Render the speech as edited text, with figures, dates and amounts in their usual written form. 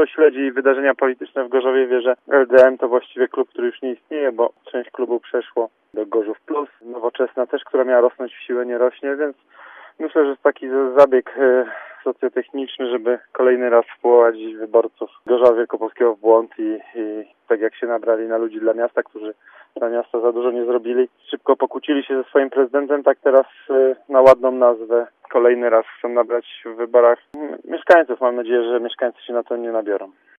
kto śledzi wydarzenia polityczne w Gorzowie, wie, że LDM to właściwie klub, który już nie istnieje, bo część klubu przeszło do Gorzów Plus. Nowoczesna też, która miała rosnąć w siłę, nie rośnie, więc myślę, że jest taki zabieg socjotechniczny, żeby kolejny raz wprowadzić wyborców Gorzowa Wielkopolskiego w błąd i tak jak się nabrali na ludzi dla miasta, którzy dla miasta za dużo nie zrobili, szybko pokłócili się ze swoim prezydentem, tak teraz na ładną nazwę kolejny raz chcą nabrać w wyborach mieszkańców. Mam nadzieję, że mieszkańcy się na to nie nabiorą.